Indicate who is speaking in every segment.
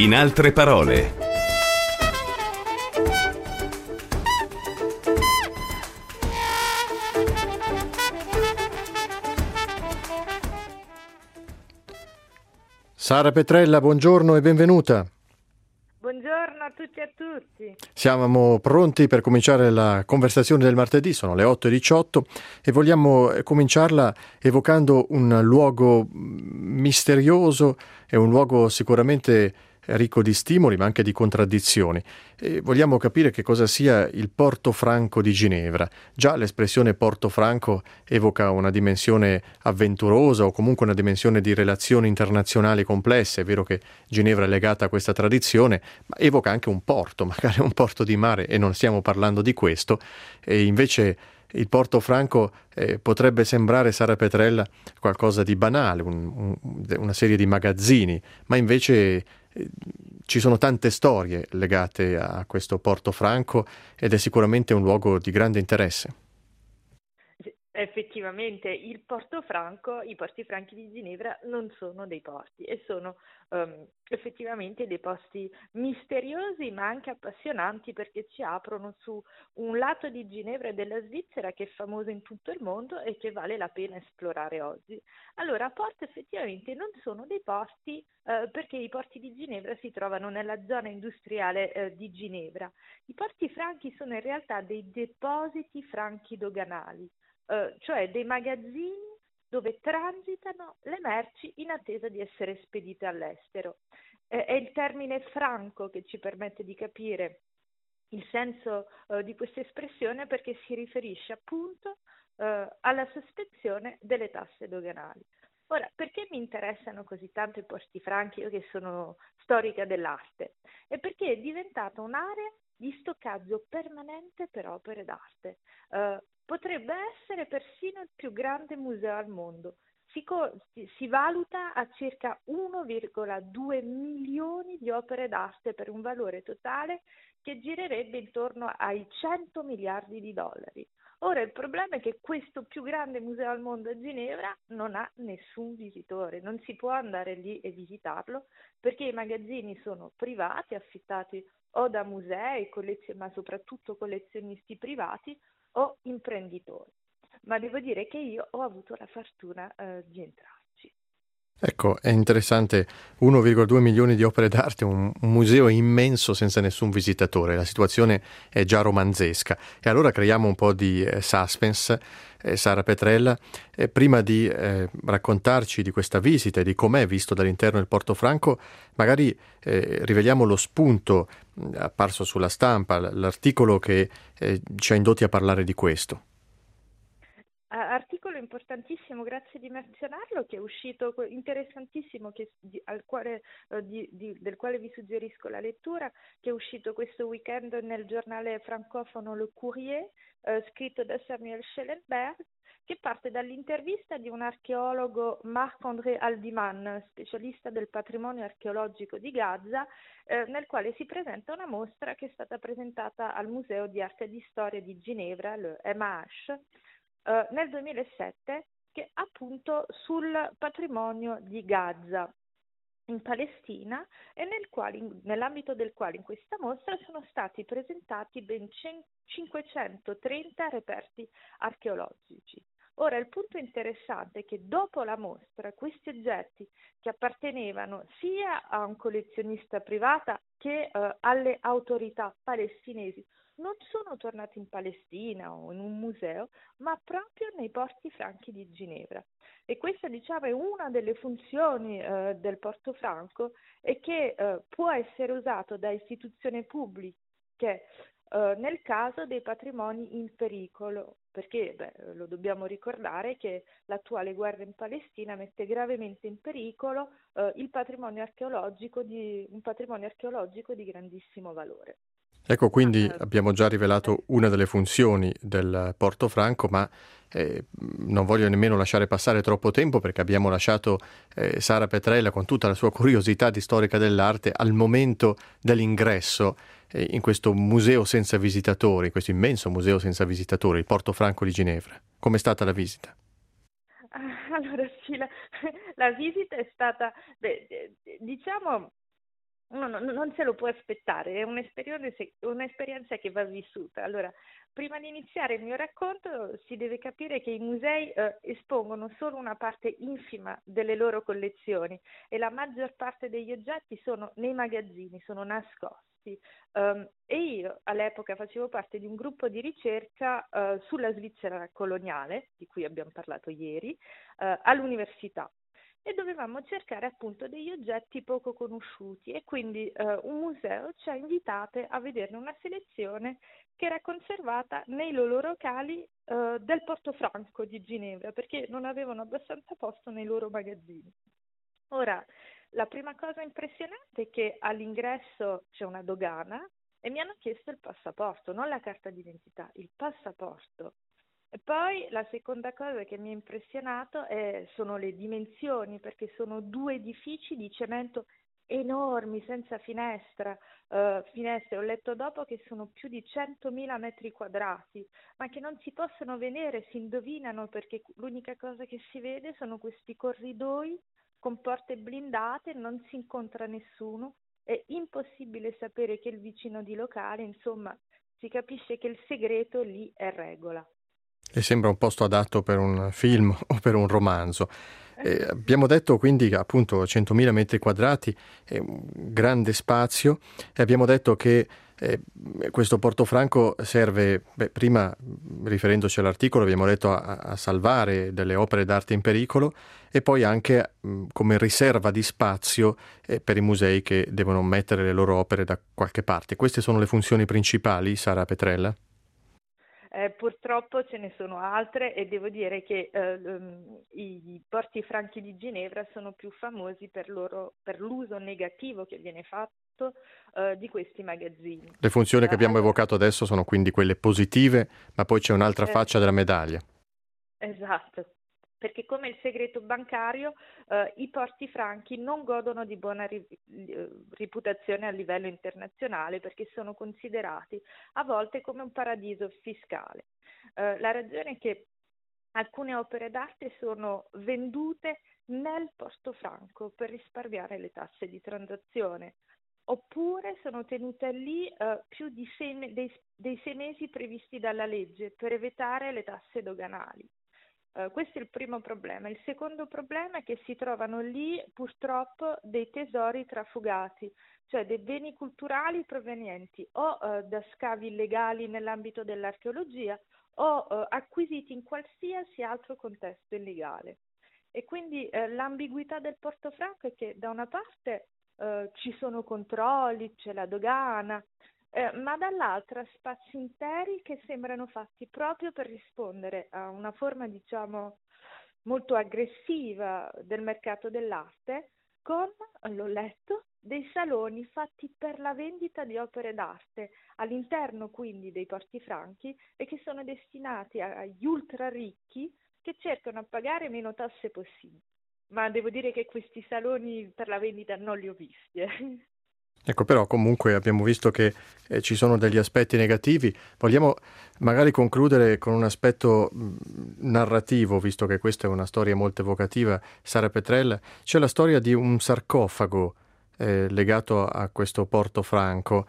Speaker 1: In altre parole.
Speaker 2: Sara Petrella, buongiorno e benvenuta.
Speaker 3: Buongiorno a tutti e a tutti.
Speaker 2: Siamo pronti per cominciare la conversazione del martedì, sono le 8:18 e vogliamo cominciarla evocando un luogo misterioso e un luogo sicuramente ricco di stimoli ma anche di contraddizioni. E vogliamo capire che cosa sia il Porto Franco di Ginevra. Già l'espressione Porto Franco evoca una dimensione avventurosa o comunque una dimensione di relazioni internazionali complesse. È vero che Ginevra è legata a questa tradizione, ma evoca anche un porto, magari un porto di mare, e non stiamo parlando di questo. E invece il Porto Franco potrebbe sembrare, Sara Petrella, qualcosa di banale, una serie di magazzini, ma invece ci sono tante storie legate a questo Porto Franco ed è sicuramente un luogo di grande interesse.
Speaker 3: Effettivamente il Porto Franco, i porti franchi di Ginevra non sono dei porti e sono effettivamente dei posti misteriosi ma anche appassionanti, perché ci aprono su un lato di Ginevra e della Svizzera che è famoso in tutto il mondo e che vale la pena esplorare oggi. Allora, Porto effettivamente non sono dei posti perché i porti di Ginevra si trovano nella zona industriale di Ginevra. I porti franchi sono in realtà dei depositi franchi doganali. Cioè dei magazzini dove transitano le merci in attesa di essere spedite all'estero. È il termine franco che ci permette di capire il senso di questa espressione, perché si riferisce appunto alla sospensione delle tasse doganali. Ora, perché mi interessano così tanto i porti franchi, io che sono storica dell'arte? È perché è diventata un'area di stoccaggio permanente per opere d'arte. Potrebbe essere persino il più grande museo al mondo. Si valuta a circa 1,2 milioni di opere d'arte per un valore totale che girerebbe intorno ai 100 miliardi di dollari. Ora, il problema è che questo più grande museo al mondo a Ginevra non ha nessun visitore, non si può andare lì e visitarlo perché i magazzini sono privati, affittati o da musei, ma soprattutto collezionisti privati o imprenditori. Ma devo dire che io ho avuto la fortuna di entrarci.
Speaker 2: Ecco, è interessante, 1,2 milioni di opere d'arte, un museo immenso senza nessun visitatore, la situazione è già romanzesca. E allora creiamo un po' di suspense, Sara Petrella, prima di raccontarci di questa visita e di com'è visto dall'interno il Porto Franco, magari riveliamo lo spunto apparso sulla stampa, l'articolo che ci ha indotti a parlare di questo.
Speaker 3: Articolo importantissimo, grazie di menzionarlo, che è uscito, interessantissimo, del quale vi suggerisco la lettura, che è uscito questo weekend nel giornale francofono Le Courrier, scritto da Samuel Schellenberg, che parte dall'intervista di un archeologo, Marc-André Aldiman, specialista del patrimonio archeologico di Gaza, nel quale si presenta una mostra che è stata presentata al Museo di Arte e di Storia di Ginevra, il MH, nel 2007, che appunto sul patrimonio di Gaza in Palestina, e nell'ambito del quale in questa mostra sono stati presentati ben 530 reperti archeologici. Ora, il punto interessante è che dopo la mostra questi oggetti, che appartenevano sia a un collezionista privata che alle autorità palestinesi, non sono tornati in Palestina o in un museo, ma proprio nei porti franchi di Ginevra. E questa, diciamo, è una delle funzioni del Porto Franco, e che può essere usato da istituzioni pubbliche nel caso dei patrimoni in pericolo, perché lo dobbiamo ricordare che l'attuale guerra in Palestina mette gravemente in pericolo un patrimonio archeologico di grandissimo valore.
Speaker 2: Ecco, quindi abbiamo già rivelato una delle funzioni del Porto Franco, ma non voglio nemmeno lasciare passare troppo tempo, perché abbiamo lasciato Sara Petrella con tutta la sua curiosità di storica dell'arte al momento dell'ingresso in questo museo senza visitatori, questo immenso museo senza visitatori, il Porto Franco di Ginevra. Com'è stata la visita?
Speaker 3: Allora sì, la visita è stata, diciamo, non se lo può aspettare, è un'esperienza che va vissuta. Allora, prima di iniziare il mio racconto si deve capire che i musei espongono solo una parte infima delle loro collezioni e la maggior parte degli oggetti sono nei magazzini, sono nascosti. E io all'epoca facevo parte di un gruppo di ricerca sulla Svizzera coloniale, di cui abbiamo parlato ieri, all'università e dovevamo cercare appunto degli oggetti poco conosciuti e quindi un museo ci ha invitate a vederne una selezione che era conservata nei loro locali del Portofranco di Ginevra perché non avevano abbastanza posto nei loro magazzini. Ora, la prima cosa impressionante è che all'ingresso c'è una dogana e mi hanno chiesto il passaporto, non la carta d'identità, il passaporto. E poi la seconda cosa che mi ha impressionato sono le dimensioni, perché sono due edifici di cemento enormi, senza finestre. Ho letto dopo che sono più di 100.000 metri quadrati, ma che non si possono vedere, si indovinano, perché l'unica cosa che si vede sono questi corridoi con porte blindate, non si incontra nessuno, è impossibile sapere che è il vicino di locale, insomma, si capisce che il segreto lì è regola.
Speaker 2: E sembra un posto adatto per un film o per un romanzo. Abbiamo detto quindi che appunto 100.000 metri quadrati è un grande spazio e abbiamo detto che questo Portofranco serve, prima riferendoci all'articolo abbiamo detto a salvare delle opere d'arte in pericolo e poi anche come riserva di spazio per i musei che devono mettere le loro opere da qualche parte. Queste sono le funzioni principali, Sara Petrella?
Speaker 3: Purtroppo ce ne sono altre e devo dire che i porti franchi di Ginevra sono più famosi per l'uso negativo che viene fatto di questi magazzini.
Speaker 2: Le funzioni che abbiamo
Speaker 3: Allora,
Speaker 2: evocato adesso sono quindi quelle positive, ma poi c'è un'altra
Speaker 3: eh,
Speaker 2: faccia della medaglia.
Speaker 3: esatto, perché come il segreto bancario, i porti franchi non godono di buona reputazione a livello internazionale perché sono considerati a volte come un paradiso fiscale. La ragione è che alcune opere d'arte sono vendute nel Portofranco per risparmiare le tasse di transazione, oppure sono tenute lì più di dei 6 mesi previsti dalla legge per evitare le tasse doganali. Questo è il primo problema. Il secondo problema è che si trovano lì purtroppo dei tesori trafugati, cioè dei beni culturali provenienti o da scavi illegali nell'ambito dell'archeologia o acquisiti in qualsiasi altro contesto illegale. E quindi l'ambiguità del Portofranco è che da una parte ci sono controlli, c'è la dogana, ma dall'altra spazi interi che sembrano fatti proprio per rispondere a una forma, diciamo, molto aggressiva del mercato dell'arte, con, l'ho letto, dei saloni fatti per la vendita di opere d'arte, all'interno quindi dei porti franchi e che sono destinati agli ultra ricchi che cercano a pagare meno tasse possibili. Ma devo dire che questi saloni per la vendita non li ho visti.
Speaker 2: Ecco, però comunque abbiamo visto che ci sono degli aspetti negativi. Vogliamo magari concludere con un aspetto narrativo, visto che questa è una storia molto evocativa, Sara Petrella. C'è la storia di un sarcofago legato a questo Portofranco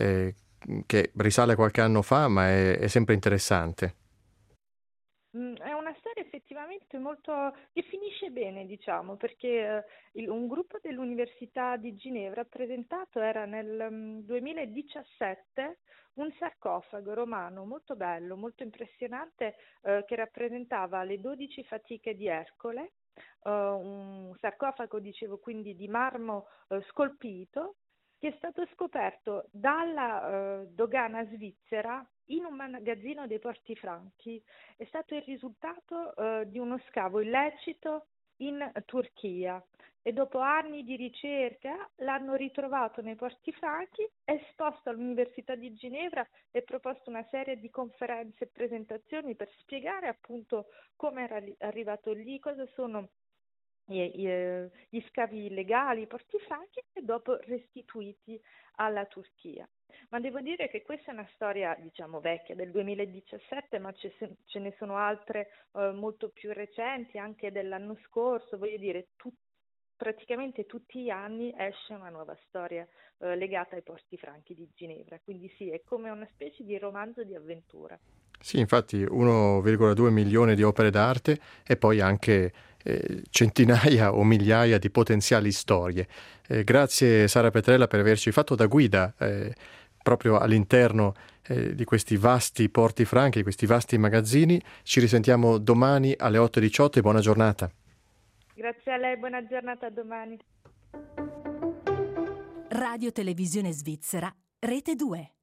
Speaker 2: che risale a qualche anno fa, ma è sempre interessante.
Speaker 3: È una storia effettivamente molto che finisce bene, diciamo, perché un gruppo dell'Università di Ginevra ha presentato, era nel 2017, un sarcofago romano molto bello, molto impressionante, che rappresentava le 12 fatiche di Ercole, un sarcofago, dicevo, quindi di marmo scolpito, che è stato scoperto dalla dogana svizzera in un magazzino dei Porti Franchi. È stato il risultato di uno scavo illecito in Turchia e dopo anni di ricerca l'hanno ritrovato nei Porti Franchi, esposto all'Università di Ginevra e proposto una serie di conferenze e presentazioni per spiegare appunto come era arrivato lì, cosa sono gli scavi illegali, i porti franchi e dopo restituiti alla Turchia. Ma devo dire che questa è una storia, diciamo, vecchia, del 2017, ma ce ne sono altre molto più recenti, anche dell'anno scorso, voglio dire, praticamente tutti gli anni esce una nuova storia legata ai porti franchi di Ginevra, quindi sì, è come una specie di romanzo di avventura.
Speaker 2: Sì, infatti 1,2 milioni di opere d'arte e poi anche centinaia o migliaia di potenziali storie. Grazie Sara Petrella per averci fatto da guida proprio all'interno di questi vasti porti franchi, di questi vasti magazzini. Ci risentiamo domani alle 8:18 e buona giornata.
Speaker 3: Grazie a lei, buona giornata, a domani.
Speaker 1: Radio Televisione Svizzera, Rete 2.